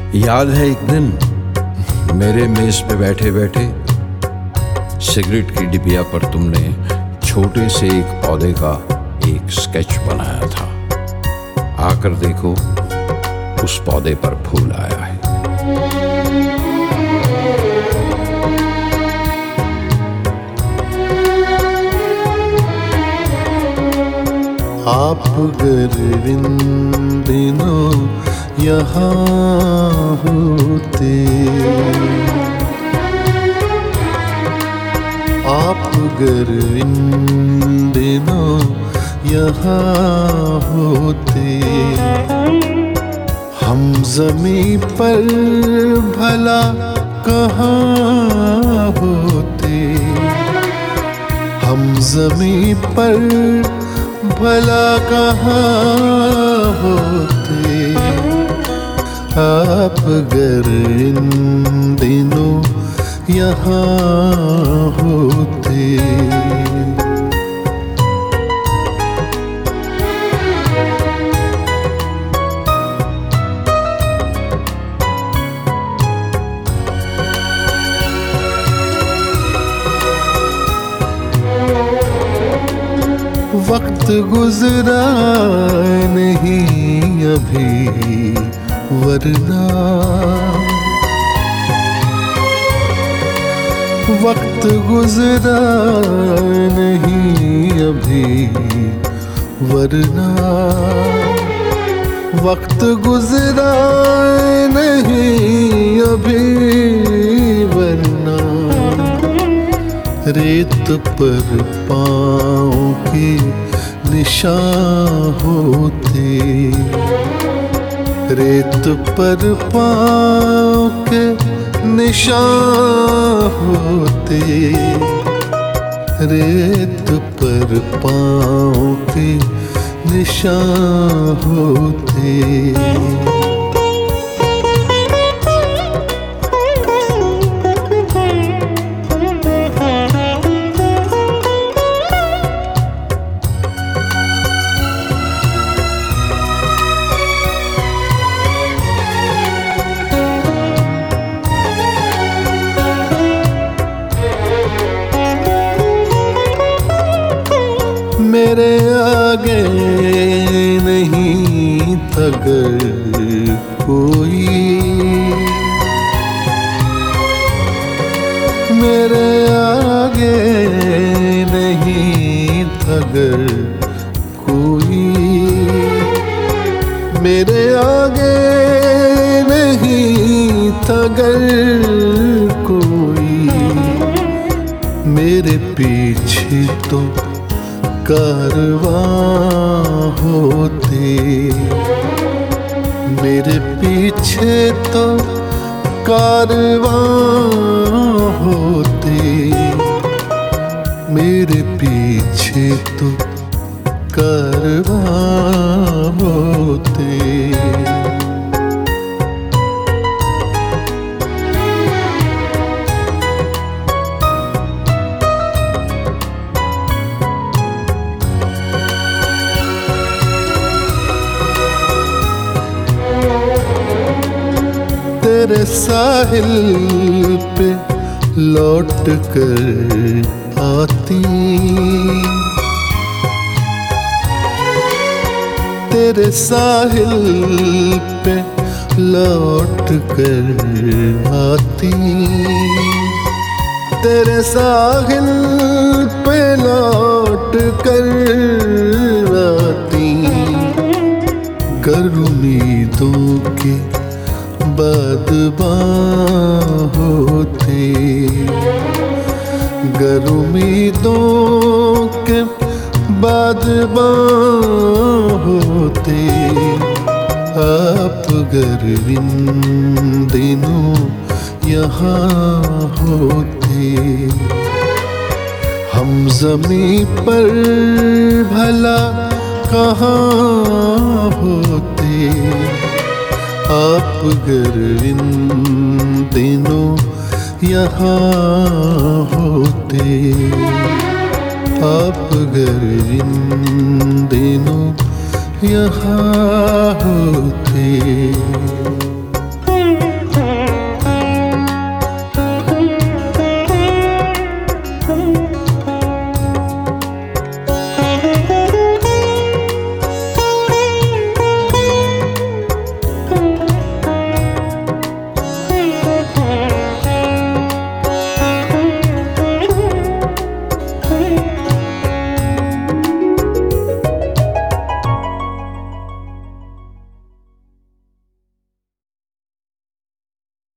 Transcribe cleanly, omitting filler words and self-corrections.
याद है एक दिन मेरे मेज पे बैठे बैठे सिगरेट की डिबिया पर तुमने छोटे से एक पौधे का एक स्केच बनाया था। आकर देखो उस पौधे पर फूल आया है। आप अगर इन दिनों यहाँ होते, आप अगर इन दिनों यहाँ होते, हम ज़मीं पर भला कहाँ होते, हम ज़मीं पर भला कहाँ होते। आप अगर इन दिनों यहाँ होते। वक्त गुजरा नहीं अभी वरना, वक्त गुजरा नहीं अभी वरना, वक्त गुजरा नहीं अभी वरना, रेत पर पाँव के निशान होते, रेत पर पाँव के निशान होते, रेत पर पाँव के निशान होते। मेरे आगे नहीं था अगर कोई, मेरे आगे नहीं था अगर कोई, मेरे आगे नहीं था अगर कोई, मेरे पीछे तो कारवां होते, मेरे पीछे तो कारवां होते, मेरे पीछे तो कारवां होते। तेरे साहिल पे लौट कर आती, तेरे साहिल पे लौट कर आती, तेरे साहिल पे लौट कर आती, गर उम्मीदों के बादबां होते, गर उम्मीदों के बादबां होते। आप अगर इन दिनों यहाँ होते, हम ज़मीं पर भला कहाँ होते। आप अगर इन दिनों यहाँ होते, आप अगर इन दिनों यहाँ होते।